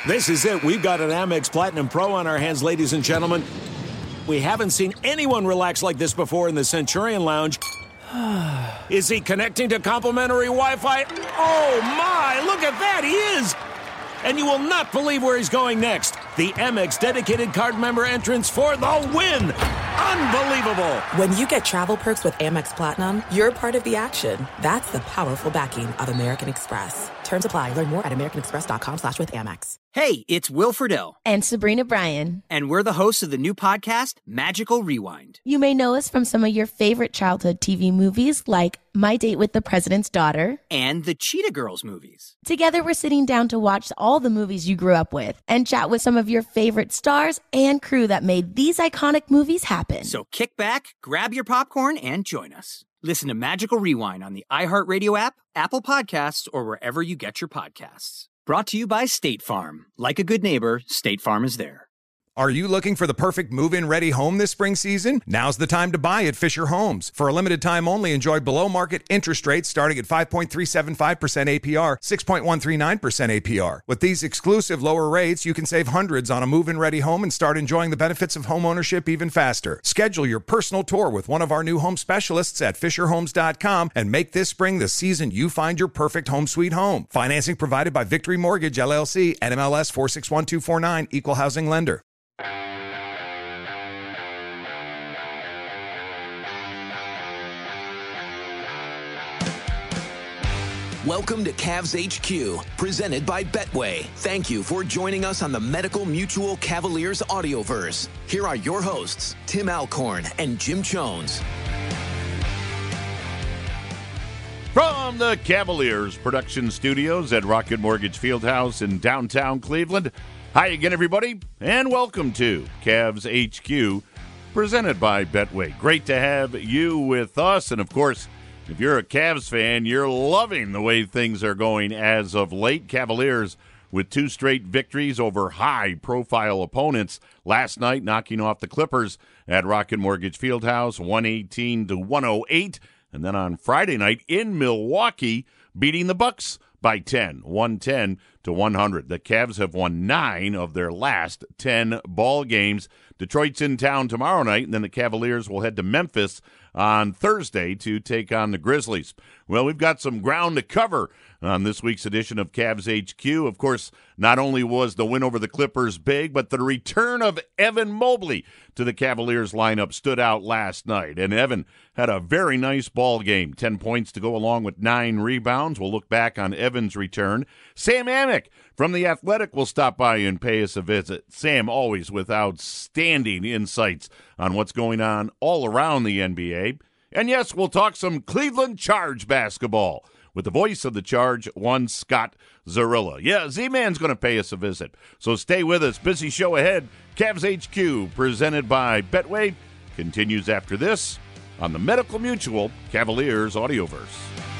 This is it. We've got an Amex Platinum Pro on our hands, ladies and gentlemen. We haven't seen anyone relax like this before in the Centurion Lounge. Is he connecting to complimentary Wi-Fi? Oh, my. Look at that. He is. And you will not believe where he's going next. The Amex dedicated card member entrance for the win. Unbelievable. When you get travel perks with Amex Platinum, you're part of the action. That's the powerful backing of American Express. Terms apply. Learn more at americanexpress.com/withAmex. Hey, it's Will Friedle. And Sabrina Bryan. And we're the hosts of the new podcast, Magical Rewind. You may know us from some of your favorite childhood TV movies like My Date with the President's Daughter. And the Cheetah Girls movies. Together, we're sitting down to watch all the movies you grew up with and chat with some of your favorite stars and crew that made these iconic movies happen. So kick back, grab your popcorn, and join us. Listen to Magical Rewind on the iHeartRadio app, Apple Podcasts, or wherever you get your podcasts. Brought to you by State Farm. Like a good neighbor, State Farm is there. Are you looking for the perfect move-in ready home this spring season? Now's the time to buy at Fisher Homes. For a limited time only, enjoy below-market interest rates starting at 5.375% APR, 6.139% APR. With these exclusive lower rates, you can save hundreds on a move-in ready home and start enjoying the benefits of homeownership even faster. Schedule your personal tour with one of our new home specialists at FisherHomes.com and make this spring the season you find your perfect home sweet home. Financing provided by Victory Mortgage, LLC, NMLS 461249, Equal Housing Lender. Welcome to Cavs HQ, presented by Betway. Thank you for joining us on the Medical Mutual Cavaliers Audioverse. Here are your hosts, Tim Alcorn and Jim Jones. From the Cavaliers production studios at Rocket Mortgage Fieldhouse in downtown Cleveland, hi again, everybody, and welcome to Cavs HQ, presented by Betway. Great to have you with us, and of course, if you're a Cavs fan, you're loving the way things are going as of late. Cavaliers with 2 straight victories over high-profile opponents last night, knocking off the Clippers at Rocket Mortgage Fieldhouse, 118-108. And then on Friday night in Milwaukee, beating the Bucks by 10, 110-100. The Cavs have won 9 of their last 10 ball games. Detroit's in town tomorrow night, and then the Cavaliers will head to Memphis on Thursday to take on the Grizzlies. Well, we've got some ground to cover on this week's edition of Cavs HQ. Of course, not only was the win over the Clippers big, but the return of Evan Mobley to the Cavaliers lineup stood out last night. And Evan had a very nice ball game, 10 points to go along with 9 rebounds. We'll look back on Evan's return. Sam Amick from The Athletic will stop by and pay us a visit. Sam always with outstanding insights on what's going on all around the NBA. And yes, we'll talk some Cleveland Charge basketball with the voice of the Charge, one Scott Zarilla. Yeah, Z-Man's going to pay us a visit. So stay with us. Busy show ahead. Cavs HQ, presented by Betway, continues after this on the Medical Mutual Cavaliers Audioverse.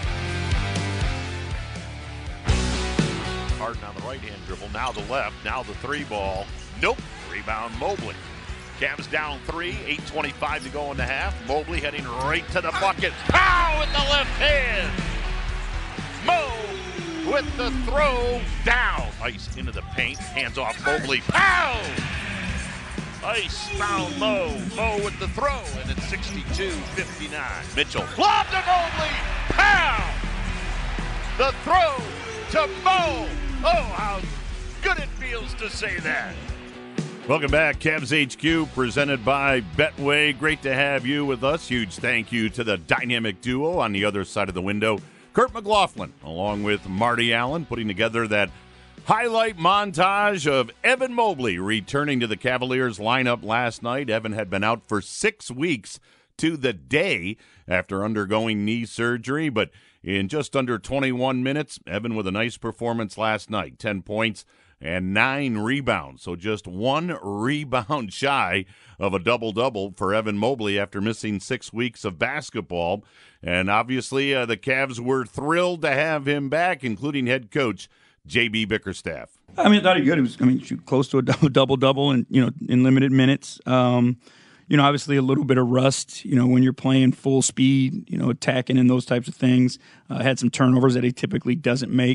Harden on the right-hand dribble, now the left, now the 3 ball. Nope, rebound Mobley. Cavs down 3, 8:25 to go in the half. Mobley heading right to the bucket. Pow with the left hand. Mo with the throw down. Ice into the paint, hands off Mobley. Pow! Ice found Mo. Mo with the throw, and it's 62-59. Mitchell, lob to Mobley. Pow! The throw to Mo. Oh, how good it feels to say that. Welcome back, Cavs HQ, presented by Betway. Great to have you with us. Huge thank you to the dynamic duo on the other side of the window, Kurt McLaughlin, along with Marty Allen, putting together that highlight montage of Evan Mobley returning to the Cavaliers lineup last night. Evan had been out for 6 weeks to the day after undergoing knee surgery, but in just under 21 minutes, Evan with a nice performance last night, 10 points and 9 rebounds. So just 1 rebound shy of a double-double for Evan Mobley after missing 6 weeks of basketball. And obviously the Cavs were thrilled to have him back, including head coach J.B. Bickerstaff. I thought he good. It was, close to a double-double and, in limited minutes. Obviously a little bit of rust, when you're playing full speed, attacking and those types of things. Had some turnovers that he typically doesn't make.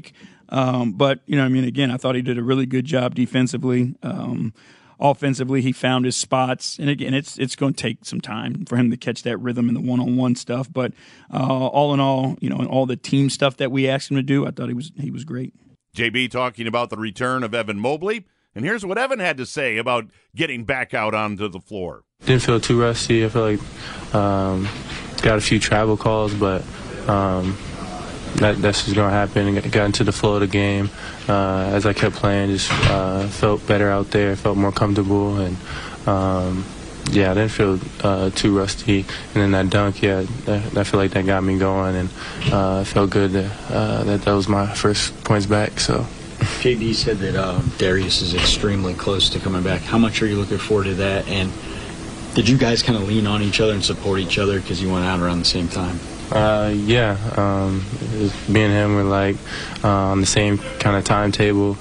But, again, I thought he did a really good job defensively. Offensively, he found his spots. And, again, it's going to take some time for him to catch that rhythm in the one-on-one stuff. But all in all, in all the team stuff that we asked him to do, I thought he was great. JB talking about the return of Evan Mobley. And here's what Evan had to say about getting back out onto the floor. Didn't feel too rusty. I feel like got a few travel calls, but that's just going to happen. Got into the flow of the game. As I kept playing, just felt better out there, felt more comfortable. And, I didn't feel too rusty. And then that dunk, I feel like that got me going. And it felt good that was my first points back. So. JB said that Darius is extremely close to coming back. How much are you looking forward to that? And did you guys kind of lean on each other and support each other because you went out around the same time? Me and him were like on the same kind of timetable.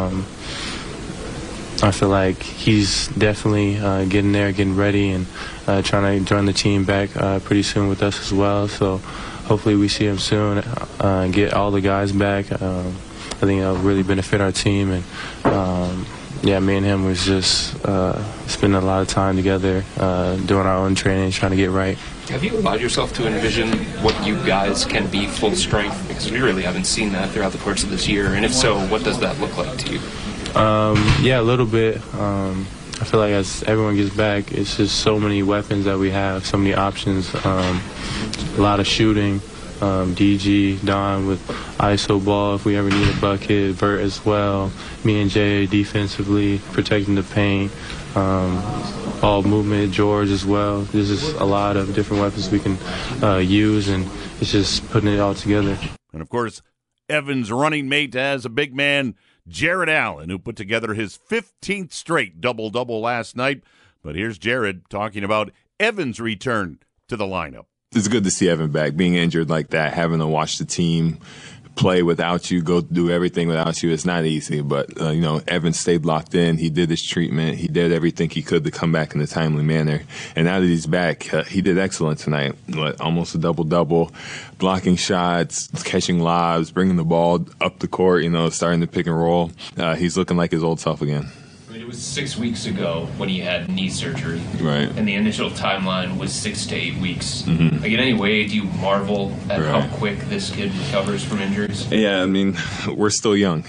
I feel like he's definitely getting there, getting ready, and trying to join the team back pretty soon with us as well. So hopefully we see him soon, get all the guys back. I think it'll really benefit our team. And, me and him was just spending a lot of time together, doing our own training, trying to get right. Have you allowed yourself to envision what you guys can be full strength? Because we really haven't seen that throughout the course of this year. And if so, what does that look like to you? A little bit. I feel like as everyone gets back, it's just so many weapons that we have, so many options, a lot of shooting. DG, Don with ISO ball if we ever need a bucket, Vert as well, me and Jay defensively, protecting the paint, ball movement, George as well. There's just a lot of different weapons we can use, and it's just putting it all together. And, of course, Evan's running mate as a big man, Jared Allen, who put together his 15th straight double-double last night. But here's Jared talking about Evan's return to the lineup. It's good to see Evan back. Being injured like that, having to watch the team play without you, go do everything without you, it's not easy. But, Evan stayed locked in. He did his treatment. He did everything he could to come back in a timely manner. And now that he's back, he did excellent tonight. Almost a double-double, blocking shots, catching lobs, bringing the ball up the court, starting to pick and roll. He's looking like his old self again. It was 6 weeks ago when he had knee surgery. Right. And the initial timeline was 6 to 8 weeks. Mm-hmm. Like, in any way, do you marvel at how quick this kid recovers from injuries? Yeah, we're still young,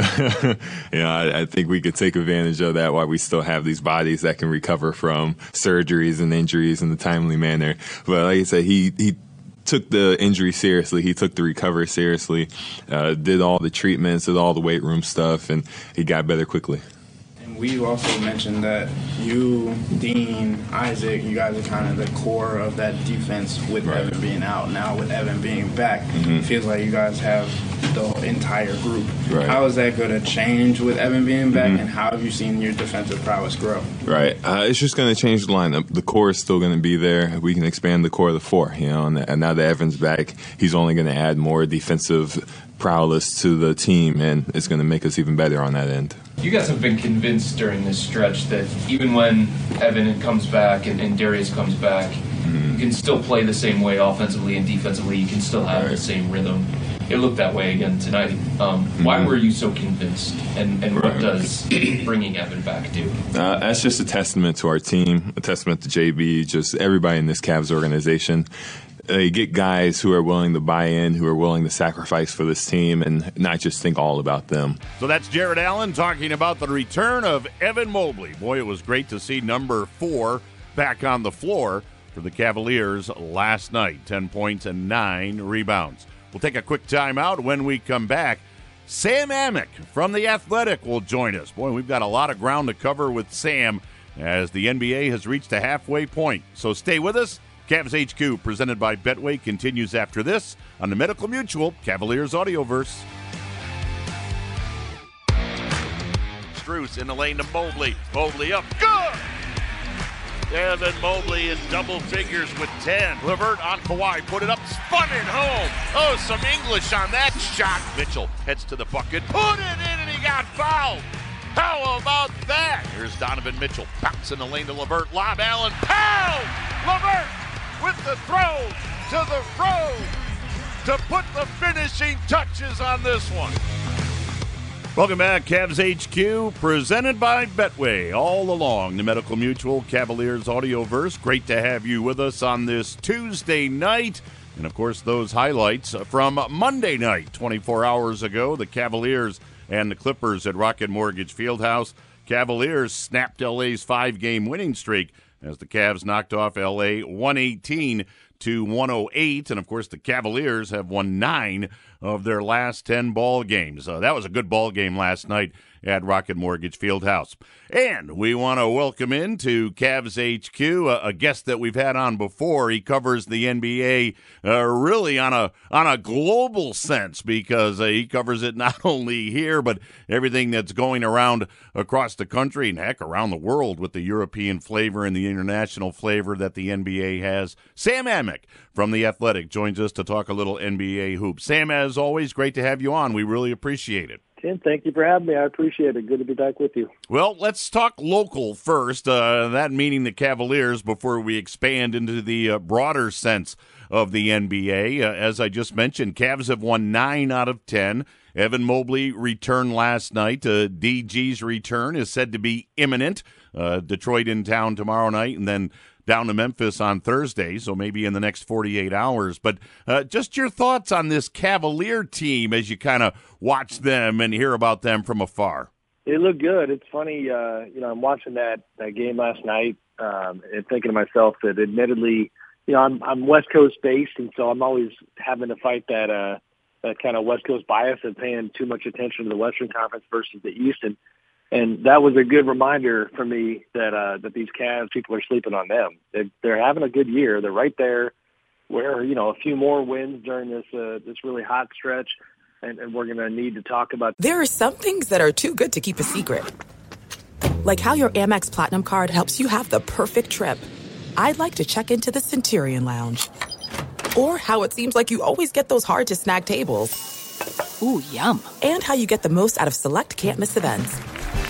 I think we could take advantage of that while we still have these bodies that can recover from surgeries and injuries in a timely manner. But like I said, he took the injury seriously. He took the recovery seriously, did all the treatments, did all the weight room stuff, and he got better quickly. We also mentioned that you, Dean, Isaac, you guys are kind of the core of that defense with Evan being out. Now with Evan being back, it feels like you guys have the entire group. Right. How is that going to change with Evan being back, and how have you seen your defensive prowess grow? Right. It's just going to change the lineup. The core is still going to be there. We can expand the core of the four, and now that Evan's back, he's only going to add more defensive prowess to the team, and it's going to make us even better on that end. You guys have been convinced during this stretch that even when Evan comes back and Darius comes back, you can still play the same way offensively and defensively. You can still have the same rhythm. It looked that way again tonight. Why were you so convinced, and what does bringing Evan back do? That's just a testament to our team, a testament to JB, just everybody in this Cavs organization. You get guys who are willing to buy in, who are willing to sacrifice for this team and not just think all about them. So that's Jared Allen talking about the return of Evan Mobley. Boy, it was great to see number 4 back on the floor for the Cavaliers last night. 10 points and 9 rebounds. We'll take a quick timeout. When we come back, Sam Amick from The Athletic will join us. Boy, we've got a lot of ground to cover with Sam as the NBA has reached a halfway point. So stay with us. Cavs HQ, presented by Betway, continues after this on the Medical Mutual Cavaliers Audioverse. Strus in the lane to Mobley. Mobley up. Good! Evan Mobley in double figures with 10. LeVert on Kawhi. Put it up. Spun it home. Oh, some English on that shot. Mitchell heads to the bucket. Put it in, and he got fouled. How about that? Here's Donovan Mitchell. Bounce in the lane to LeVert. Lob Allen. Pound! LeVert with the throw to the road to put the finishing touches on this one. Welcome back, Cavs HQ, presented by Betway. All along the Medical Mutual Cavaliers Audioverse. Great to have you with us on this Tuesday night. And, of course, those highlights from Monday night, 24 hours ago, the Cavaliers and the Clippers at Rocket Mortgage Fieldhouse. Cavaliers snapped LA's 5-game winning streak as the Cavs knocked off LA 118-108. And, of course, the Cavaliers have won 9 of their last 10 ball games. That was a good ball game last night at Rocket Mortgage Fieldhouse. And we want to welcome into Cavs HQ a guest that we've had on before. He covers the NBA really on a global sense because he covers it not only here but everything that's going around across the country and heck around the world with the European flavor and the international flavor that the NBA has. Sam Amick from The Athletic joins us to talk a little NBA hoops. Sam, as always, great to have you on. We really appreciate it. Tim, thank you for having me. I appreciate it. Good to be back with you. Well, let's talk local first, that meaning the Cavaliers, before we expand into the broader sense of the NBA. As I just mentioned, Cavs have won 9 out of 10. Evan Mobley returned last night. DG's return is said to be imminent. Detroit in town tomorrow night, and then down to Memphis on Thursday, so maybe in the next 48 hours. But just your thoughts on this Cavalier team as you kind of watch them and hear about them from afar. They look good. It's funny, I'm watching that game last night and thinking to myself that admittedly, I'm West Coast based, and so I'm always having to fight that kind of West Coast bias of paying too much attention to the Western Conference versus the East. And that was a good reminder for me that these Cavs, people are sleeping on them. They're having a good year. They're right there where, a few more wins during this really hot stretch, and we're going to need to talk about. There are some things that are too good to keep a secret. Like how your Amex Platinum card helps you have the perfect trip. I'd like to check into the Centurion Lounge. Or how it seems like you always get those hard-to-snag tables. Ooh, yum. And how you get the most out of select can't-miss events.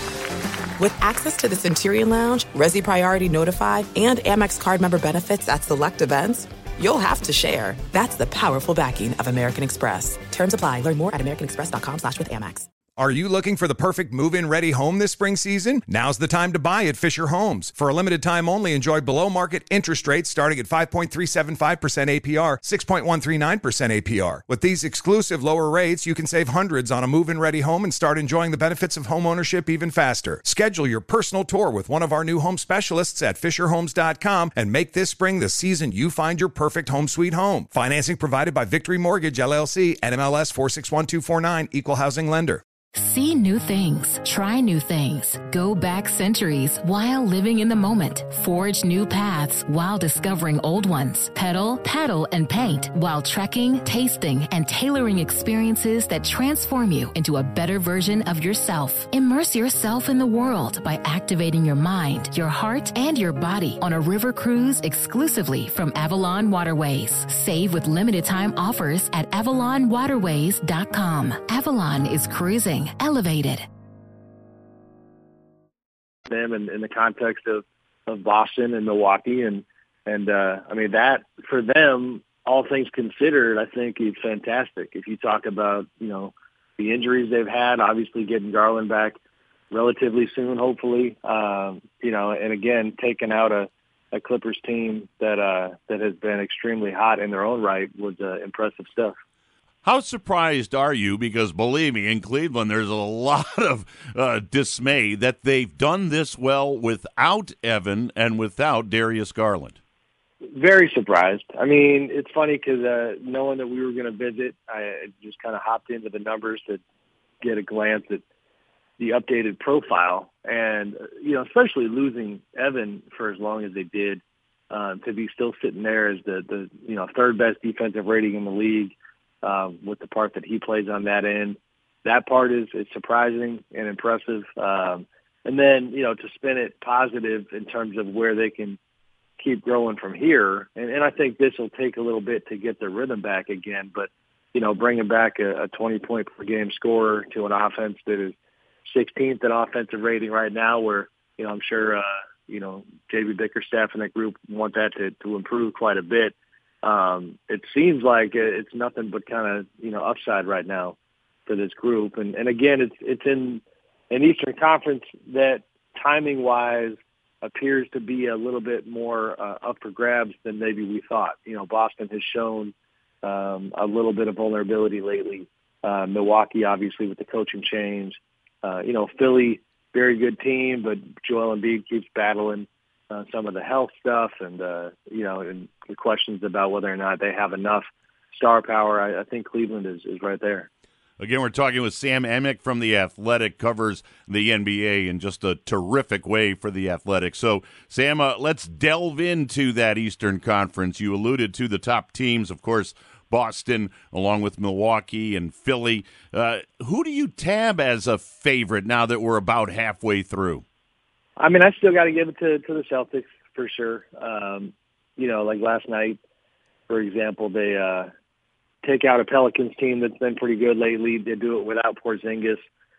With access to the Centurion Lounge, Resi Priority Notified, and Amex card member benefits at select events, you'll have to share. That's the powerful backing of American Express. Terms apply. Learn more at americanexpress.com/withAmex. Are you looking for the perfect move-in ready home this spring season? Now's the time to buy at Fisher Homes. For a limited time only, enjoy below-market interest rates starting at 5.375% APR, 6.139% APR. With these exclusive lower rates, you can save hundreds on a move-in ready home and start enjoying the benefits of homeownership even faster. Schedule your personal tour with one of our new home specialists at FisherHomes.com and make this spring the season you find your perfect home sweet home. Financing provided by Victory Mortgage, LLC, NMLS 461249, Equal Housing Lender. See new things, try new things, go back centuries while living in the moment, forge new paths while discovering old ones, pedal, paddle, and paint while trekking, tasting, and tailoring experiences that transform you into a better version of yourself. Immerse yourself in the world by activating your mind, your heart, and your body on a river cruise exclusively from Avalon Waterways. Save with limited time offers at AvalonWaterways.com. Avalon is cruising elevated. Them in the context of Boston and Milwaukee, and I mean that for them, all things considered, I think it's fantastic. If you talk about the injuries they've had, obviously getting Garland back relatively soon, hopefully, and again taking out a Clippers team that has been extremely hot in their own right was impressive stuff. How surprised are you? Because believe me, in Cleveland, there's a lot of dismay that they've done this well without Evan and without Darius Garland. Very surprised. I mean, it's funny because knowing that we were going to visit, I just kind of hopped into the numbers to get a glance at the updated profile. And, especially losing Evan for as long as they did, to be still sitting there as the third best defensive rating in the league, with the part that he plays on that end. That part is surprising and impressive. And then, to spin it positive in terms of where they can keep growing from here. And I think this will take a little bit to get their rhythm back again. But, bringing back a 20-point-per-game scorer to an offense that is 16th in offensive rating right now, where, I'm sure, J.B. Bickerstaff and that group want that to improve quite a bit. It seems like it's nothing but kind of, upside right now for this group. And again, it's in an Eastern Conference that timing-wise appears to be a little bit more up for grabs than maybe we thought. Boston has shown a little bit of vulnerability lately. Milwaukee, obviously, with the coaching change. Philly, very good team, but Joel Embiid keeps battling some of the health stuff and the questions about whether or not they have enough star power. I think Cleveland is right there. Again, we're talking with Sam Amick from The Athletic, covers the NBA in just a terrific way for The Athletic. So, Sam, let's delve into that Eastern Conference. You alluded to the top teams, of course, Boston, along with Milwaukee and Philly. Who do you tab as a favorite now that we're about halfway through? I mean, I still got to give it to the Celtics for sure. Like last night, for example, they take out a Pelicans team that's been pretty good lately. They do it without Porzingis.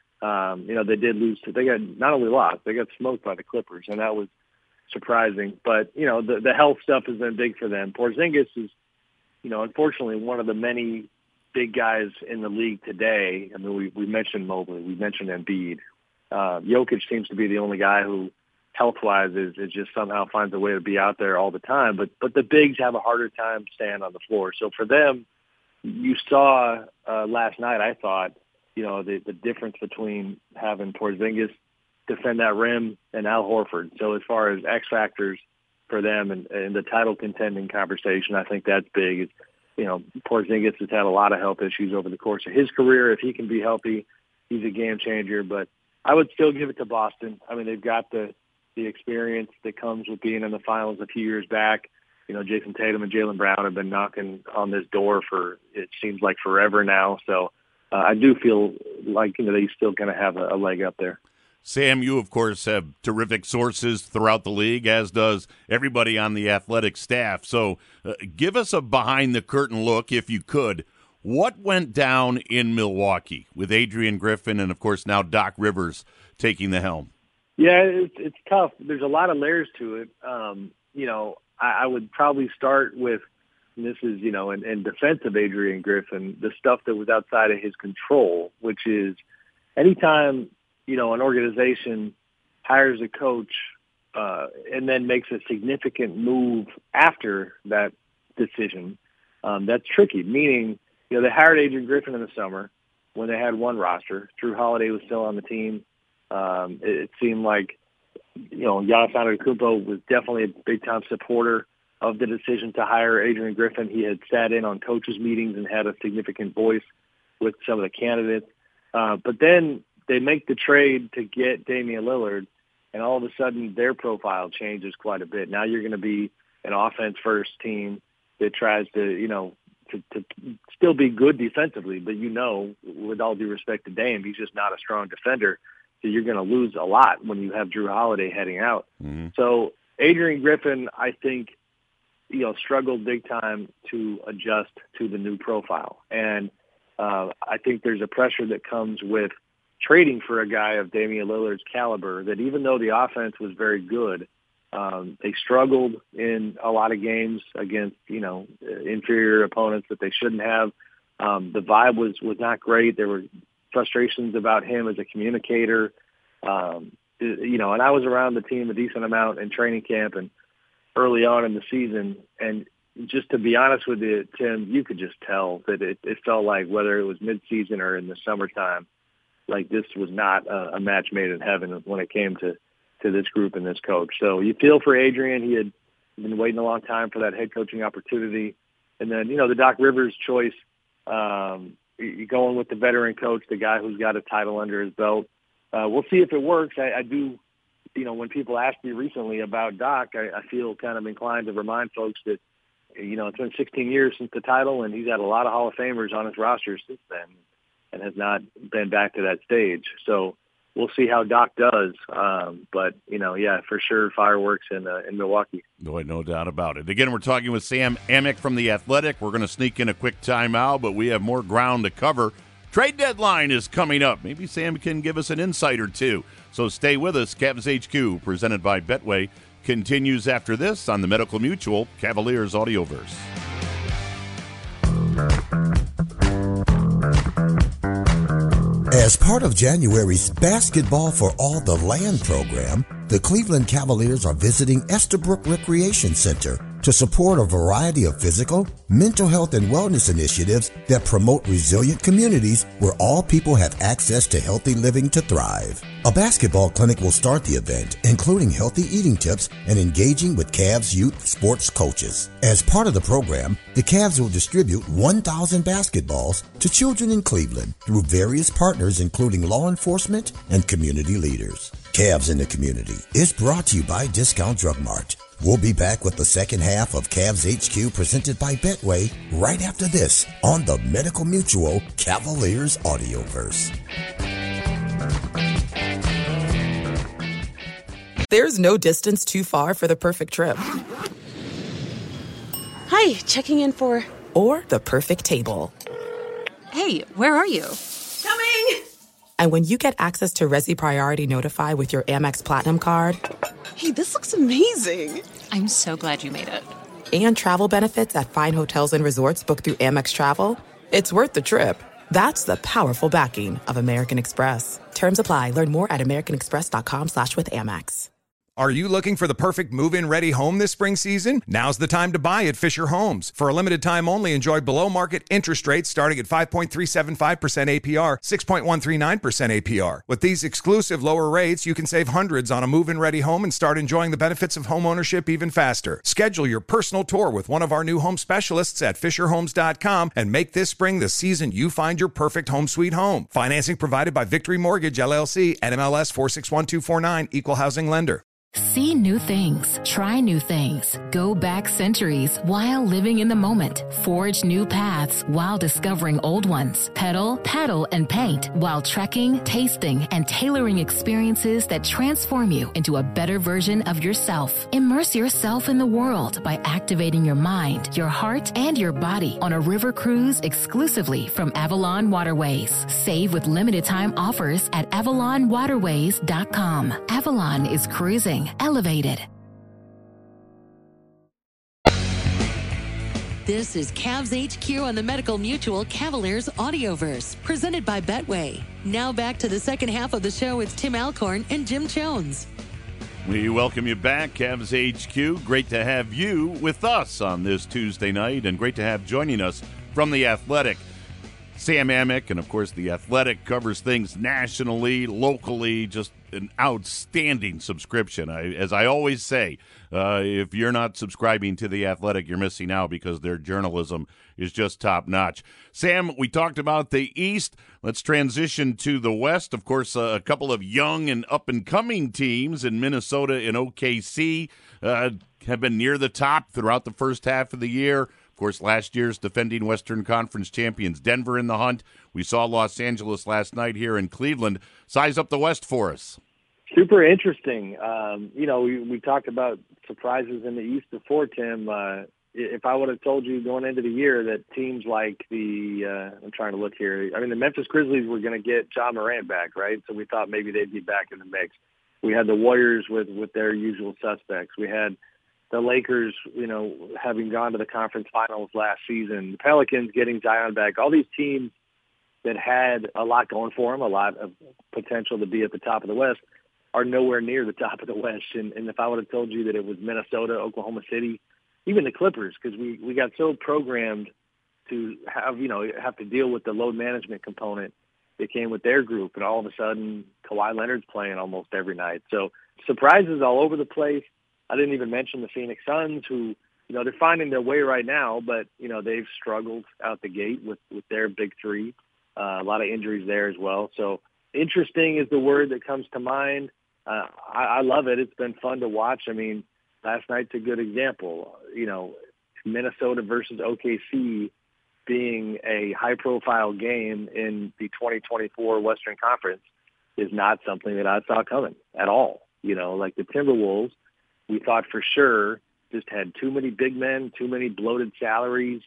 They did lose. They got not only lost, they got smoked by the Clippers, and that was surprising. But, the health stuff has been big for them. Porzingis is, unfortunately, one of the many big guys in the league today. I mean, we mentioned Mobley. We mentioned Embiid. Jokic seems to be the only guy who, health-wise, is just somehow finds a way to be out there all the time. But the bigs have a harder time staying on the floor. So for them, you saw last night, I thought, the difference between having Porzingis defend that rim and Al Horford. So as far as X factors for them and the title contending conversation, I think that's big. Porzingis has had a lot of health issues over the course of his career. If he can be healthy, he's a game changer. But I would still give it to Boston. I mean, they've got the experience that comes with being in the finals a few years back. Jason Tatum and Jaylen Brown have been knocking on this door for, it seems like, forever now. So I do feel like, they still kind of have a leg up there. Sam, you, of course, have terrific sources throughout the league, as does everybody on the Athletic staff. So give us a behind-the-curtain look, if you could. What went down in Milwaukee with Adrian Griffin and, of course, now Doc Rivers taking the helm? Yeah, it's tough. There's a lot of layers to it. I would probably start with, and this is, in defense of Adrian Griffin, the stuff that was outside of his control, which is anytime, an organization hires a coach and then makes a significant move after that decision, that's tricky. Meaning, they hired Adrian Griffin in the summer when they had one roster. Drew Holiday was still on the team. It seemed like, Giannis Antetokounmpo was definitely a big-time supporter of the decision to hire Adrian Griffin. He had sat in on coaches' meetings and had a significant voice with some of the candidates. But then they make the trade to get Damian Lillard, and all of a sudden their profile changes quite a bit. Now you're going to be an offense-first team that tries to, to still be good defensively, but with all due respect to Dame, he's just not a strong defender. So you're going to lose a lot when you have Drew Holiday heading out. Mm-hmm. So Adrian Griffin, I think, struggled big time to adjust to the new profile. And I think there's a pressure that comes with trading for a guy of Damian Lillard's caliber that even though the offense was very good, they struggled in a lot of games against, inferior opponents that they shouldn't have. The vibe was not great. There were frustrations about him as a communicator, and I was around the team a decent amount in training camp and early on in the season. And just to be honest with you, Tim, you could just tell that it felt like whether it was midseason or in the summertime, like this was not a match made in heaven when it came to this group and this coach. So you feel for Adrian. He had been waiting a long time for that head coaching opportunity. And then, the Doc Rivers choice, you're going with the veteran coach, the guy who's got a title under his belt. We'll see if it works. I do, when people ask me recently about Doc, I feel kind of inclined to remind folks that, it's been 16 years since the title, and he's had a lot of Hall of Famers on his roster since then and has not been back to that stage. So we'll see how Doc does. But, for sure, fireworks in Milwaukee. No doubt about it. Again, we're talking with Sam Amick from The Athletic. We're going to sneak in a quick timeout, but we have more ground to cover. Trade deadline is coming up. Maybe Sam can give us an insight or two. So stay with us. Cavs HQ, presented by Betway, continues after this on the Medical Mutual Cavaliers Audioverse. As part of January's Basketball for All the Land program, the Cleveland Cavaliers are visiting Estabrook Recreation Center to support a variety of physical, mental health, and wellness initiatives that promote resilient communities where all people have access to healthy living to thrive. A basketball clinic will start the event, including healthy eating tips and engaging with Cavs youth sports coaches. As part of the program, the Cavs will distribute 1,000 basketballs to children in Cleveland through various partners, including law enforcement and community leaders. Cavs in the Community is brought to you by Discount Drug Mart. We'll be back with the second half of Cavs HQ presented by Betway right after this on the Medical Mutual Cavaliers Audioverse. There's no distance too far for the perfect trip. Hi, checking in for... Or the perfect table. Hey, where are you? Coming! And when you get access to Resi Priority Notify with your Amex Platinum card... Hey, this looks amazing. I'm so glad you made it. And travel benefits at fine hotels and resorts booked through Amex Travel, it's worth the trip. That's the powerful backing of American Express. Terms apply. Learn more at americanexpress.com/withAmex. Are you looking for the perfect move-in ready home this spring season? Now's the time to buy at Fisher Homes. For a limited time only, enjoy below-market interest rates starting at 5.375% APR, 6.139% APR. With these exclusive lower rates, you can save hundreds on a move-in ready home and start enjoying the benefits of homeownership even faster. Schedule your personal tour with one of our new home specialists at FisherHomes.com and make this spring the season you find your perfect home sweet home. Financing provided by Victory Mortgage, LLC, NMLS 461249, Equal Housing Lender. See new things, try new things, go back centuries while living in the moment, forge new paths while discovering old ones, pedal, paddle, and paint while trekking, tasting, and tailoring experiences that transform you into a better version of yourself. Immerse yourself in the world by activating your mind, your heart, and your body on a river cruise exclusively from Avalon Waterways. Save with limited time offers at AvalonWaterways.com. Avalon is cruising elevated. This is Cavs HQ on the Medical Mutual Cavaliers Audioverse, presented by Betway. Now back to the second half of the show. It's Tim Alcorn and Jim Jones. We welcome you back, Cavs HQ. Great to have you with us on this Tuesday night, and great to have joining us from The Athletic, Sam Amick. And, of course, The Athletic covers things nationally, locally, just an outstanding subscription. As I always say, if you're not subscribing to The Athletic, you're missing out because their journalism is just top-notch. Sam, we talked about the East. Let's transition to the West. Of course, a couple of young and up-and-coming teams in Minnesota and OKC have been near the top throughout the first half of the year. Of course, last year's defending Western Conference champions, Denver, in the hunt. We saw Los Angeles last night here in Cleveland. Size up the West for us. Super interesting. We talked about surprises in the East before, Tim. If I would have told you going into the year that teams like I'm trying to look here. I mean, the Memphis Grizzlies were going to get Ja Morant back, right? So we thought maybe they'd be back in the mix. We had the Warriors with their usual suspects. We had the Lakers, having gone to the conference finals last season, the Pelicans getting Zion back, all these teams that had a lot going for them, a lot of potential to be at the top of the West, are nowhere near the top of the West. And if I would have told you that it was Minnesota, Oklahoma City, even the Clippers, because we got so programmed to have to deal with the load management component that came with their group, and all of a sudden Kawhi Leonard's playing almost every night. So surprises all over the place. I didn't even mention the Phoenix Suns, who, they're finding their way right now, but, they've struggled out the gate with their big three. A lot of injuries there as well. So interesting is the word that comes to mind. I love it. It's been fun to watch. I mean, last night's a good example. Minnesota versus OKC being a high-profile game in the 2024 Western Conference is not something that I saw coming at all. Like the Timberwolves, we thought for sure just had too many big men, too many bloated salaries.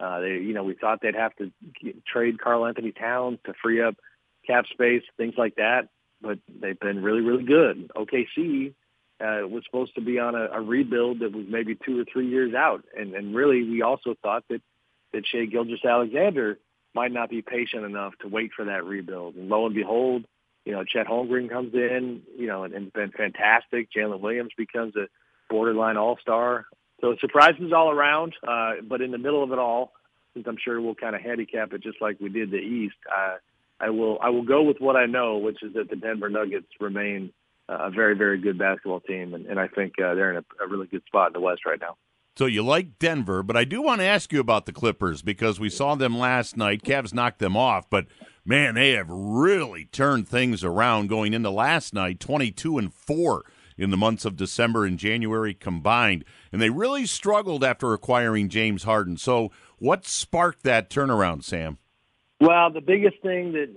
We thought they'd have to trade Karl Anthony Towns to free up cap space, things like that. But they've been really, really good. OKC was supposed to be on a rebuild that was maybe 2 or 3 years out. And really, we also thought that Shai Gilgeous-Alexander might not be patient enough to wait for that rebuild. And lo and behold, Chet Holmgren comes in, and been fantastic. Jalen Williams becomes a borderline all-star. So surprises all around, but in the middle of it all, since I'm sure we'll kind of handicap it just like we did the East, I will go with what I know, which is that the Denver Nuggets remain a very, very good basketball team, and I think they're in a really good spot in the West right now. So you like Denver, but I do want to ask you about the Clippers because we saw them last night. Cavs knocked them off, but, man, they have really turned things around going into last night, 22-4 in the months of December and January combined. And they really struggled after acquiring James Harden. So what sparked that turnaround, Sam? Well, the biggest thing that,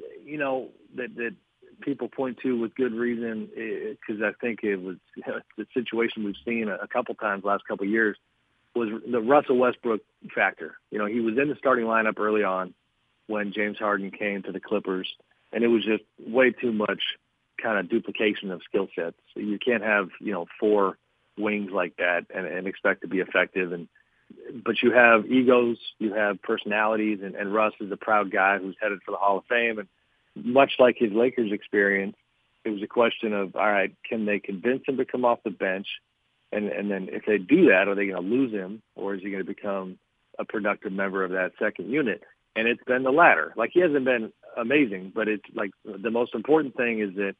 that people point to with good reason, because I think it was the situation we've seen a couple times last couple of years, was the Russell Westbrook factor. He was in the starting lineup early on when James Harden came to the Clippers, and it was just way too much kind of duplication of skill sets. You can't have, 4 wings like that and expect to be effective. But you have egos, you have personalities, and Russ is a proud guy who's headed for the Hall of Fame. And much like his Lakers experience, it was a question of, all right, can they convince him to come off the bench? And then if they do that, are they going to lose him, or is he going to become a productive member of that second unit? And it's been the latter. Like, he hasn't been amazing, but it's like the most important thing is that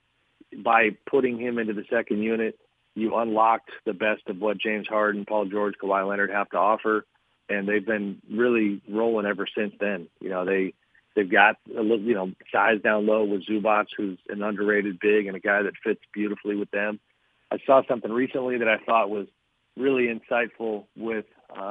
by putting him into the second unit, you unlocked the best of what James Harden, Paul George, Kawhi Leonard have to offer, and they've been really rolling ever since then. They've got a little, size down low with Zubac, who's an underrated big and a guy that fits beautifully with them. I saw something recently that I thought was really insightful with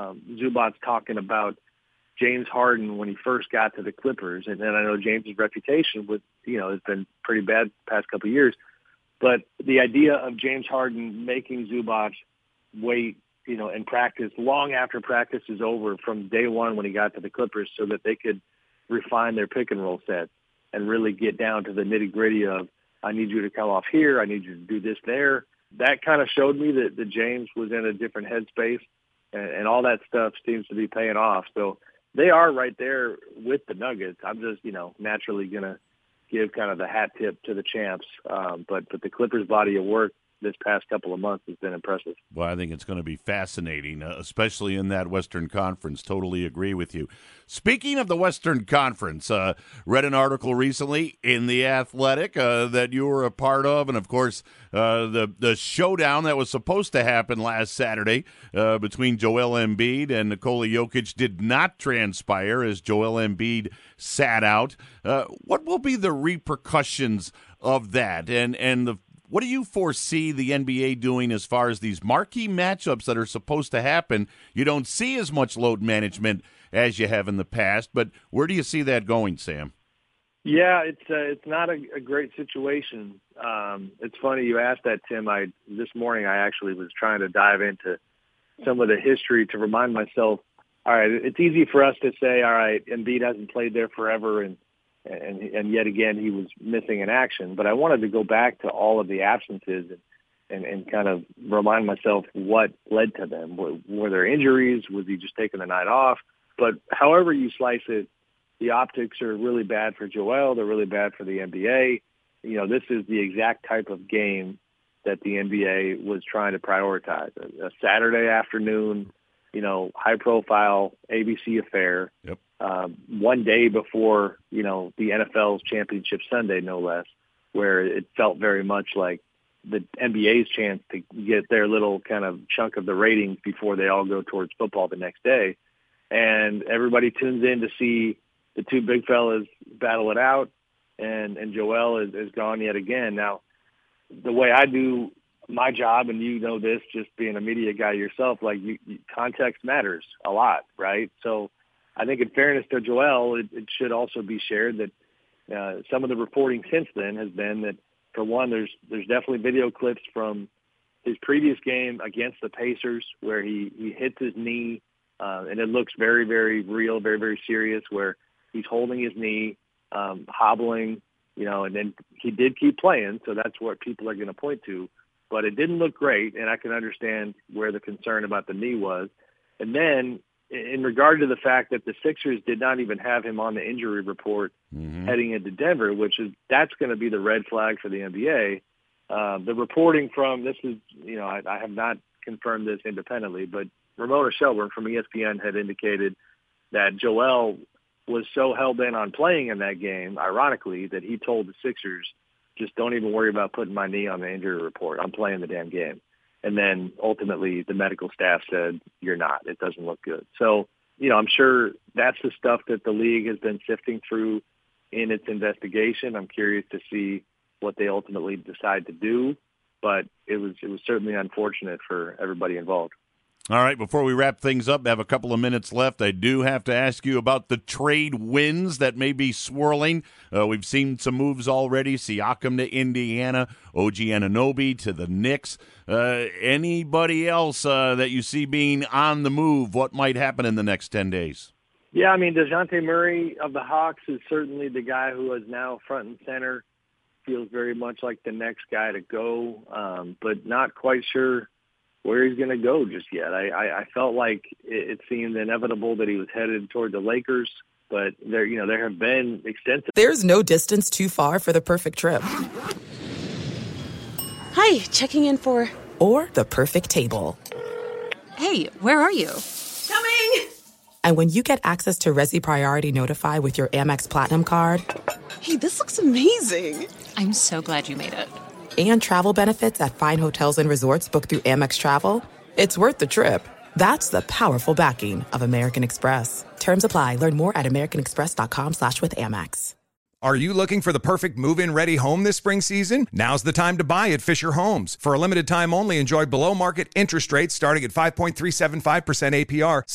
Zubac talking about James Harden when he first got to the Clippers. And then I know James's reputation has been pretty bad the past couple of years. But the idea of James Harden making Zubac wait, and practice long after practice is over from day one when he got to the Clippers so that they could refine their pick and roll sets and really get down to the nitty gritty of, I need you to come off here, I need you to do this there. That kind of showed me that James was in a different headspace, and all that stuff seems to be paying off. So they are right there with the Nuggets. I'm just, naturally going to give kind of the hat tip to the champs. But the Clippers' body of work this past couple of months has been impressive. Well, I think it's going to be fascinating, especially in that Western Conference. Totally agree with you. Speaking of the Western Conference, read an article recently in The Athletic that you were a part of, and of course the showdown that was supposed to happen last Saturday between Joel Embiid and Nikola Jokic did not transpire as Joel Embiid sat out. What will be the repercussions of that, and what do you foresee the NBA doing as far as these marquee matchups that are supposed to happen? You don't see as much load management as you have in the past, but where do you see that going, Sam? Yeah, it's not a great situation. It's funny you asked that, Tim. This morning I actually was trying to dive into some of the history to remind myself, all right, it's easy for us to say, all right, Embiid hasn't played there forever, and yet again he was missing in action. But I wanted to go back to all of the absences and kind of remind myself what led to them. Were there injuries? Was he just taking the night off? But however you slice it, the optics are really bad for Joel. They're really bad for the NBA. This is the exact type of game that the NBA was trying to prioritize. A Saturday afternoon, high-profile ABC affair. Yep. One day before, the NFL's championship Sunday, no less, where it felt very much like the NBA's chance to get their little kind of chunk of the ratings before they all go towards football the next day. And everybody tunes in to see the two big fellas battle it out, and Joel is gone yet again. Now, the way I do my job, and you know this, just being a media guy yourself, like context matters a lot, right? So I think in fairness to Joel, it should also be shared that some of the reporting since then has been that, for one, there's definitely video clips from his previous game against the Pacers where he hits his knee, and it looks very, very real, very, very serious, where he's holding his knee, hobbling, and then he did keep playing, so that's what people are going to point to. But it didn't look great, and I can understand where the concern about the knee was. And then in regard to the fact that the Sixers did not even have him on the injury report heading into Denver, that's going to be the red flag for the NBA. The reporting from this is, I have not confirmed this independently, but Ramona Shelburne from ESPN had indicated that Joel was so hell-bent on playing in that game, ironically, that he told the Sixers, just don't even worry about putting my knee on the injury report. I'm playing the damn game. And then ultimately the medical staff said, you're not. It doesn't look good. So, I'm sure that's the stuff that the league has been sifting through in its investigation. I'm curious to see what they ultimately decide to do. But it was certainly unfortunate for everybody involved. All right, before we wrap things up, I have a couple of minutes left. I do have to ask you about the trade winds that may be swirling. We've seen some moves already. Siakam to Indiana, OG Anunoby to the Knicks. Anybody else that you see being on the move? What might happen in the next 10 days? Yeah, DeJounte Murray of the Hawks is certainly the guy who is now front and center. Feels very much like the next guy to go, but not quite sure where he's going to go just yet. I felt like it seemed inevitable that he was headed toward the Lakers, but there have been extensive. There's no distance too far for the perfect trip. Hi, checking in for... Or the perfect table. Hey, where are you? Coming! And when you get access to Resi Priority Notify with your Amex Platinum card... Hey, this looks amazing. I'm so glad you made it. And travel benefits at fine hotels and resorts booked through Amex Travel, it's worth the trip. That's the powerful backing of American Express. Terms apply. Learn more at americanexpress.com/withAmex. Are you looking for the perfect move-in ready home this spring season? Now's the time to buy at Fisher Homes. For a limited time only, enjoy below-market interest rates starting at 5.375% APR,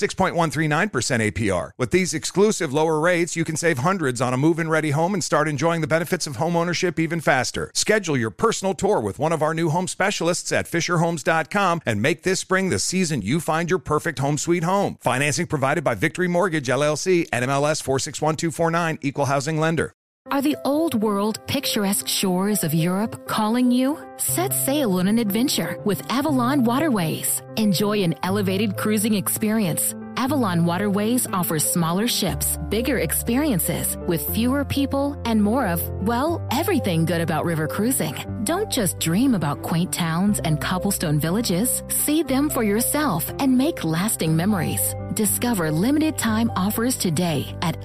6.139% APR. With these exclusive lower rates, you can save hundreds on a move-in ready home and start enjoying the benefits of homeownership even faster. Schedule your personal tour with one of our new home specialists at FisherHomes.com and make this spring the season you find your perfect home sweet home. Financing provided by Victory Mortgage, LLC, NMLS 461249, Equal Housing Lender. Are the old world, picturesque shores of Europe calling you? Set sail on an adventure with Avalon Waterways. Enjoy an elevated cruising experience. Avalon Waterways offers smaller ships, bigger experiences, with fewer people and more of, well, everything good about river cruising. Don't just dream about quaint towns and cobblestone villages. See them for yourself and make lasting memories. Discover limited time offers today at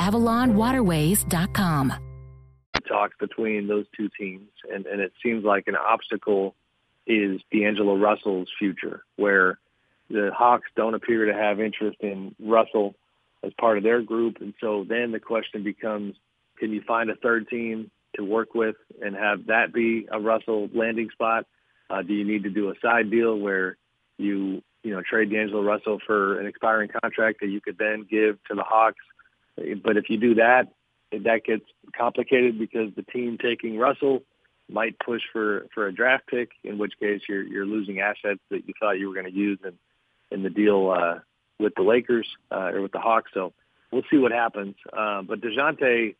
AvalonWaterways.com. Talks between those two teams, and it seems like an obstacle is D'Angelo Russell's future, where the Hawks don't appear to have interest in Russell as part of their group, and so then the question becomes, can you find a third team to work with and have that be a Russell landing spot? Do you need to do a side deal where you trade D'Angelo Russell for an expiring contract that you could then give to the Hawks? But if you do that gets complicated because the team taking Russell might push for a draft pick, in which case you're losing assets that you thought you were going to use in the deal with the Lakers or with the Hawks. So we'll see what happens. But DeJounte,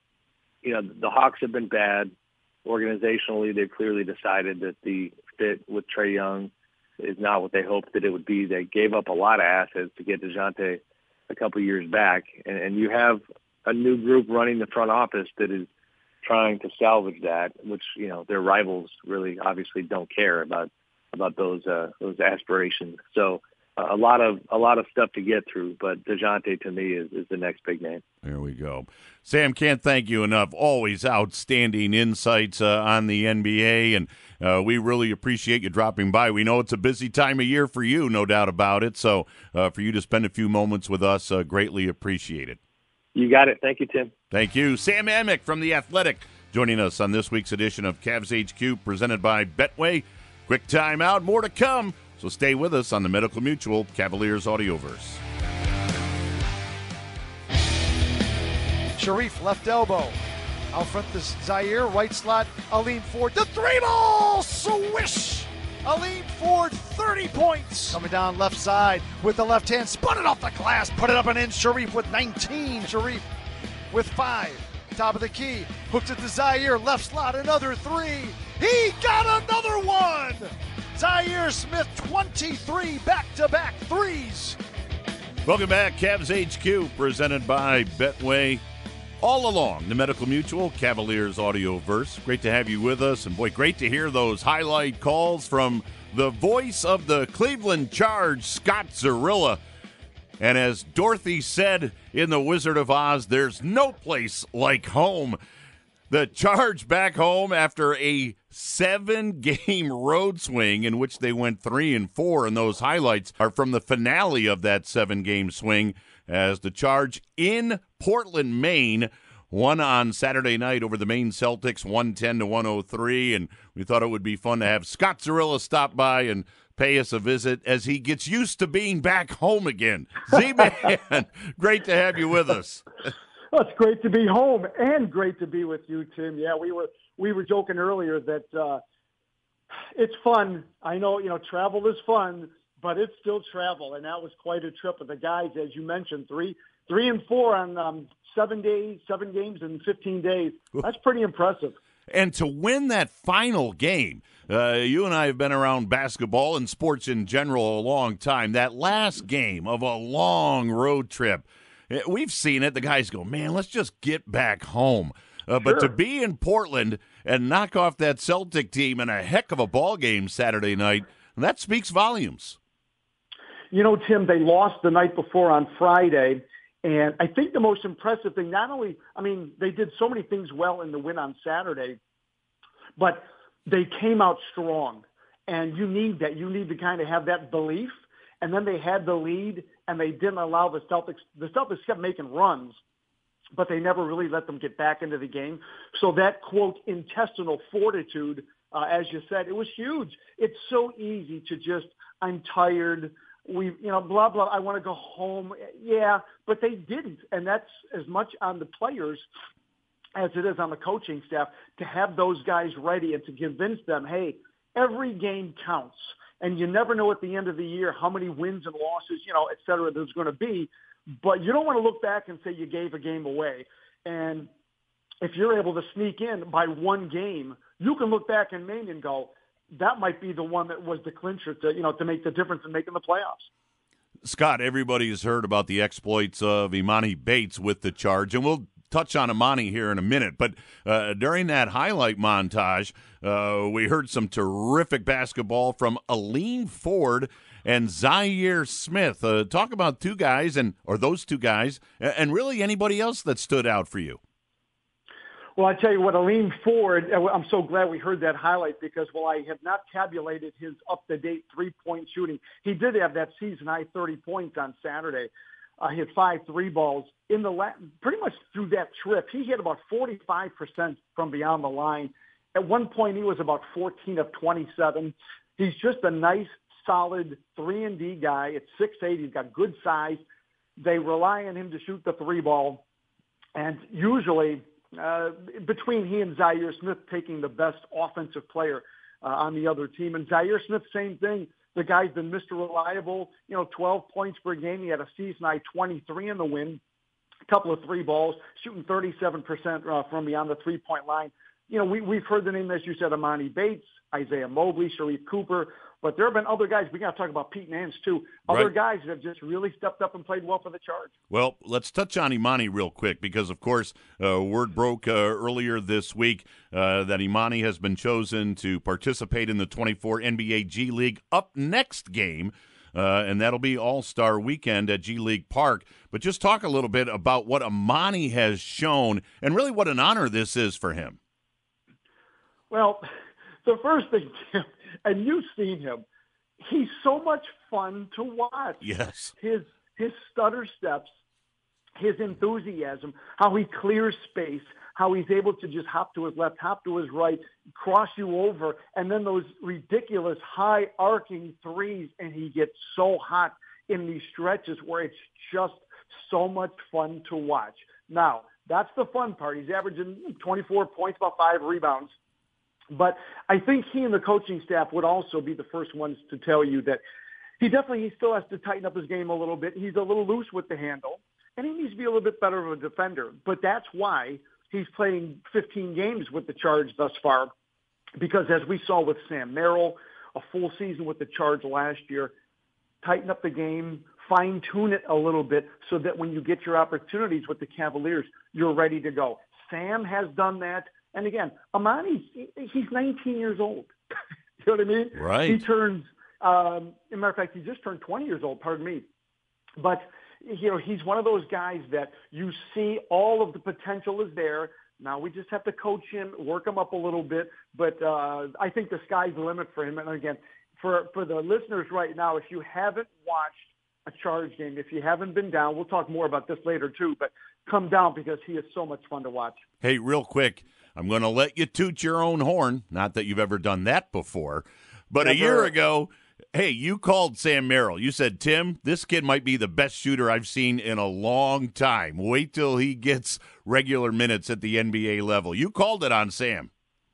the Hawks have been bad. Organizationally, they've clearly decided that the fit with Trae Young is not what they hoped that it would be. They gave up a lot of assets to get DeJounte a couple years back. And you have a new group running the front office that is trying to salvage that, which, their rivals really obviously don't care about those aspirations. So a lot of stuff to get through, but DeJounte to me is the next big name. There we go. Sam, can't thank you enough. Always outstanding insights on the NBA, and we really appreciate you dropping by. We know it's a busy time of year for you, no doubt about it. So for you to spend a few moments with us, greatly appreciate it. You got it. Thank you, Tim. Thank you. Sam Amick from The Athletic joining us on this week's edition of Cavs HQ presented by Betway. Quick timeout, more to come. So stay with us on the Medical Mutual Cavaliers Audioverse. Sharif, left elbow. Out front this Zaire, right slot, Aleem Ford. The three ball, swish! Aleem Ford, 30 points. Coming down left side with the left hand, spun it off the glass, put it up and in. Sharif with 19. Sharif with 5. Top of the key, hooks it to Zaire, left slot, another 3. He got another one! Zaire Smith, 23 back-to-back threes. Welcome back, Cavs HQ, presented by Betway. All along the Medical Mutual Cavaliers Audioverse. Great to have you with us, and boy, great to hear those highlight calls from the voice of the Cleveland Charge, Scott Zarilla. And as Dorothy said in The Wizard of Oz, there's no place like home. The Charge back home after a 7-game road swing in which they went 3-4, and those highlights are from the finale of that 7-game swing as the Charge in Portland, Maine, won on Saturday night over the Maine Celtics, 110-103, and we thought it would be fun to have Scott Zarilla stop by and pay us a visit as he gets used to being back home again. Z-Man, great to have you with us. Well, it's great to be home and great to be with you, Tim. Yeah, we were joking earlier that it's fun. I know, travel is fun, but it's still travel, and that was quite a trip. Of the guys, as you mentioned, 3-4 on 7 games in 15 days. That's pretty impressive. And to win that final game, you and I have been around basketball and sports in general a long time. That last game of a long road trip, we've seen it. The guys go, man, let's just get back home. But to be in Portland and knock off that Celtic team in a heck of a ball game Saturday night, that speaks volumes. Tim, they lost the night before on Friday. And I think the most impressive thing, they did so many things well in the win on Saturday, but they came out strong. And you need that. You need to kind of have that belief. And then they had the lead, and they didn't allow the Celtics. The Celtics kept making runs, but they never really let them get back into the game. So that, quote, intestinal fortitude, as you said, it was huge. It's so easy to just, I'm tired, blah, blah, I want to go home. Yeah, but they didn't. And that's as much on the players as it is on the coaching staff to have those guys ready and to convince them, hey, every game counts. And you never know at the end of the year how many wins and losses, et cetera, there's going to be. But you don't want to look back and say you gave a game away. And if you're able to sneak in by one game, you can look back in Maine and go, that might be the one that was the clincher to make the difference in making the playoffs. Scott, everybody's heard about the exploits of Emoni Bates with the Charge, and we'll touch on Emoni here in a minute. But during that highlight montage, we heard some terrific basketball from Aleem Ford and Zaire Smith. Talk about those two guys, and really anybody else that stood out for you. Well, I tell you what, Aleem Ford, I'm so glad we heard that highlight because while I have not tabulated his up-to-date three-point shooting, he did have that season-high 30 points on Saturday. Hit 5 3-balls in pretty much through that trip. He hit about 45% from beyond the line. At one point, he was about 14 of 27. He's just a nice, solid 3-and-D guy. At 6'8", he's got good size. They rely on him to shoot the 3-ball. And usually, between he and Zaire Smith taking the best offensive player on the other team. And Zaire Smith, same thing. The guy's been Mr. Reliable, 12 points per game. He had a season-high 23 in the win, a couple of 3-balls, shooting 37% from beyond the three-point line. We've heard the name, as you said, Emoni Bates, Isaiah Mobley, Sharif Cooper, but there have been other guys. We got to talk about Pete Nance, too. Other guys that have just really stepped up and played well for the Charge. Well, let's touch on Emoni real quick because, of course, word broke earlier this week that Emoni has been chosen to participate in the 24 NBA G League Up Next game, and that'll be All-Star Weekend at G League Park. But just talk a little bit about what Emoni has shown and really what an honor this is for him. Well, the first thing, Tim, and you've seen him, he's so much fun to watch. Yes. His stutter steps, his enthusiasm, how he clears space, how he's able to just hop to his left, hop to his right, cross you over, and then those ridiculous high arcing threes, and he gets so hot in these stretches where it's just so much fun to watch. Now, that's the fun part. He's averaging 24 points, about 5 rebounds. But I think he and the coaching staff would also be the first ones to tell you that he still has to tighten up his game a little bit. He's a little loose with the handle, and he needs to be a little bit better of a defender. But that's why he's playing 15 games with the Charge thus far, because as we saw with Sam Merrill, a full season with the Charge last year, tighten up the game, fine-tune it a little bit so that when you get your opportunities with the Cavaliers, you're ready to go. Sam has done that. And again, Amani, he's 19 years old. You know what I mean? Right. He turns, as a matter of fact, he just turned 20 years old, pardon me. But, he's one of those guys that you see all of the potential is there. Now we just have to coach him, work him up a little bit. But I think the sky's the limit for him. And again, for the listeners right now, if you haven't watched a Charge game, if you haven't been down, we'll talk more about this later too, but come down because he is so much fun to watch. Hey, real quick, I'm going to let you toot your own horn. Not that you've ever done that before. But a year ago, hey, you called Sam Merrill. You said, Tim, this kid might be the best shooter I've seen in a long time. Wait till he gets regular minutes at the NBA level. You called it on Sam.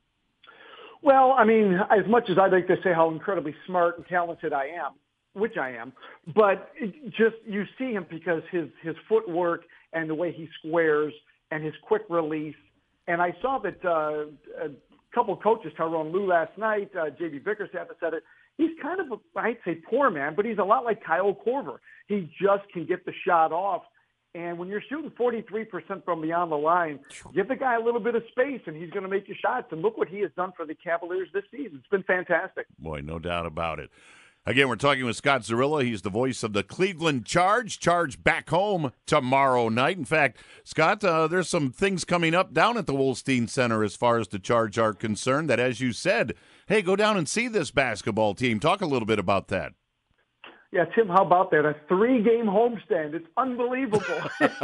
Well, I mean, as much as I'd like to say how incredibly smart and talented I am, which I am, but you see him because his footwork and the way he squares and his quick release. And I saw that a couple of coaches, Tyrone Lue last night, J.B. Bickerstaff said it. He's kind of, I'd say poor man, but he's a lot like Kyle Korver. He just can get the shot off. And when you're shooting 43% from beyond the line, give the guy a little bit of space, and he's going to make you shots. And look what he has done for the Cavaliers this season. It's been fantastic. Boy, no doubt about it. Again, we're talking with Scott Zarilla. He's the voice of the Cleveland Charge. Charge back home tomorrow night. In fact, Scott, there's some things coming up down at the Wolstein Center as far as the Charge are concerned that, as you said, hey, go down and see this basketball team. Talk a little bit about that. Yeah, Tim, how about that? A 3-game homestand. It's unbelievable.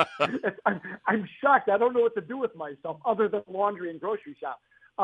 I'm shocked. I don't know what to do with myself other than laundry and grocery shop.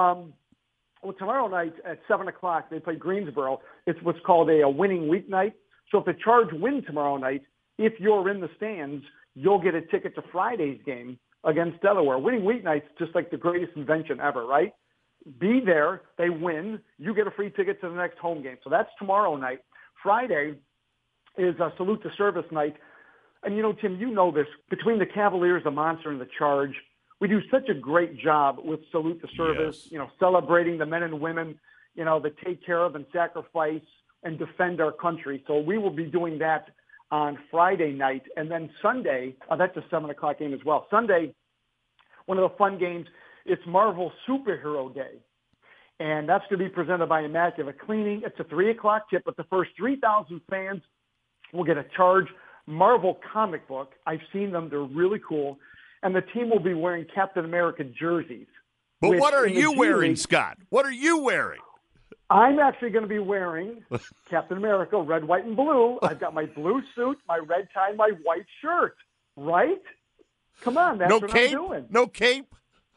Well, tomorrow night at 7 o'clock, they play Greensboro. It's what's called a winning weeknight. So if the Charge win tomorrow night, if you're in the stands, you'll get a ticket to Friday's game against Delaware. Winning weeknight's just like the greatest invention ever, right? Be there, they win, you get a free ticket to the next home game. So that's tomorrow night. Friday is a salute to service night. And, Tim, you know this. Between the Cavaliers, the Monster, and the Charge, we do such a great job with salute to service, yes. Celebrating the men and women, that take care of and sacrifice and defend our country. So we will be doing that on Friday night. And then Sunday, that's a 7 o'clock game as well. Sunday, one of the fun games, it's Marvel Superhero Day. And that's going to be presented by Immaculate Cleaning. It's a 3 o'clock tip, but the first 3,000 fans will get a Charge Marvel comic book. I've seen them. They're really cool. And the team will be wearing Captain America jerseys. But what are you wearing, Scott? What are you wearing? I'm actually going to be wearing Captain America, red, white, and blue. I've got my blue suit, my red tie, my white shirt. Right? Come on, that's what I'm doing. No cape?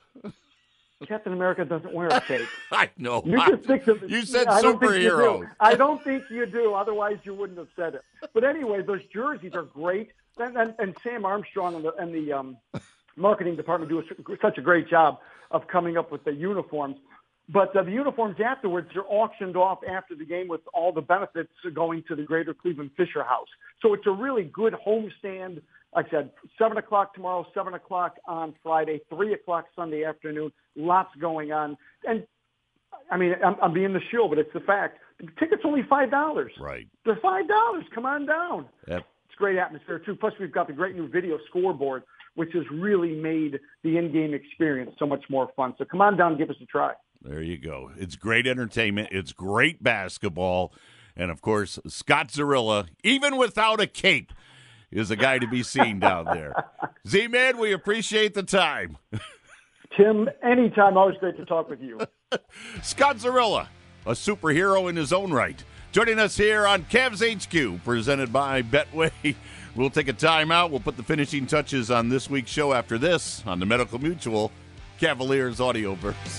Captain America doesn't wear a cape. I know. You said superhero. I don't think you do. Otherwise, you wouldn't have said it. But anyway, those jerseys are great. And Sam Armstrong and the marketing department do such a great job of coming up with the uniforms. But the uniforms afterwards are auctioned off after the game with all the benefits going to the Greater Cleveland Fisher House. So it's a really good homestand. Like I said, 7 o'clock tomorrow, 7 o'clock on Friday, 3 o'clock Sunday afternoon. Lots going on. And, I mean, I'm being the shill, but it's the fact. The ticket's only $5. Right. They're $5. Come on down. Yep. It's great atmosphere, too. Plus, we've got the great new video scoreboard, which has really made the in-game experience so much more fun. So come on down and give us a try. There you go. It's great entertainment. It's great basketball. And, of course, Scott Zarilla, even without a cape, is a guy to be seen down there. Z-Man, we appreciate the time. Tim, anytime. Always great to talk with you. Scott Zarilla, a superhero in his own right. Joining us here on Cavs HQ, presented by Betway. We'll take a timeout. We'll put the finishing touches on this week's show after this on the Medical Mutual Cavaliers Audioverse.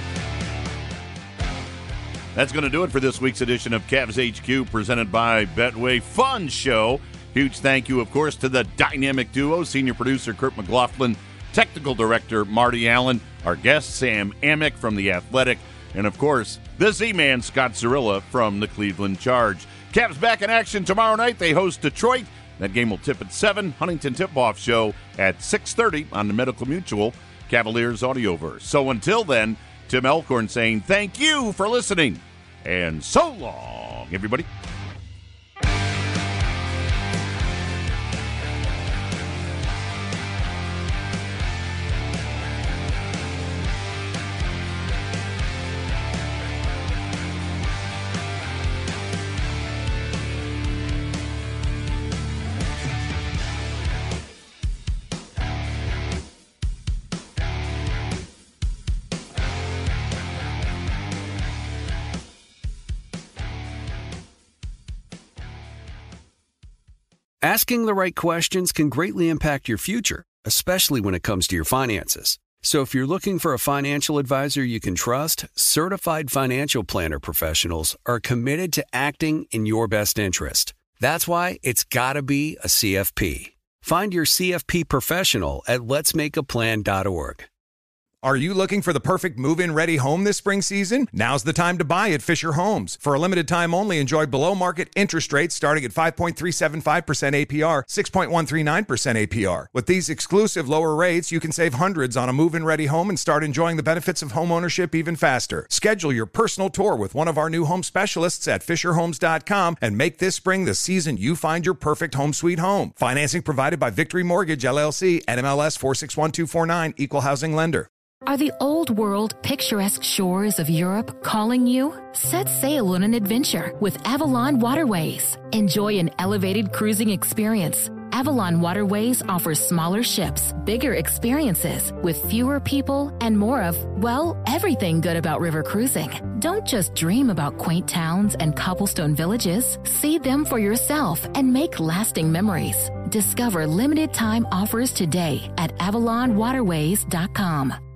That's going to do it for this week's edition of Cavs HQ, presented by Betway. Fun show. Huge thank you, of course, to the dynamic duo, senior producer Kurt McLaughlin, technical director Marty Allen, our guest Sam Amick from The Athletic, and, of course, the Z-Man Scott Zarilla from the Cleveland Charge. Cavs back in action tomorrow night. They host Detroit. That game will tip at 7. Huntington Tip-Off Show at 6:30 on the Medical Mutual Cavaliers Audioverse. So until then, Tim Alcorn saying thank you for listening, and so long, everybody. Asking the right questions can greatly impact your future, especially when it comes to your finances. So if you're looking for a financial advisor you can trust, certified financial planner professionals are committed to acting in your best interest. That's why it's got to be a CFP. Find your CFP professional at letsmakeaplan.org. Are you looking for the perfect move-in ready home this spring season? Now's the time to buy at Fisher Homes. For a limited time only, enjoy below-market interest rates starting at 5.375% APR, 6.139% APR. With these exclusive lower rates, you can save hundreds on a move-in ready home and start enjoying the benefits of home ownership even faster. Schedule your personal tour with one of our new home specialists at FisherHomes.com and make this spring the season you find your perfect home sweet home. Financing provided by Victory Mortgage, LLC, NMLS 461249, Equal Housing Lender. Are the old world, picturesque shores of Europe calling you? Set sail on an adventure with Avalon Waterways. Enjoy an elevated cruising experience. Avalon Waterways offers smaller ships, bigger experiences, with fewer people and more of, well, everything good about river cruising. Don't just dream about quaint towns and cobblestone villages. See them for yourself and make lasting memories. Discover limited time offers today at AvalonWaterways.com.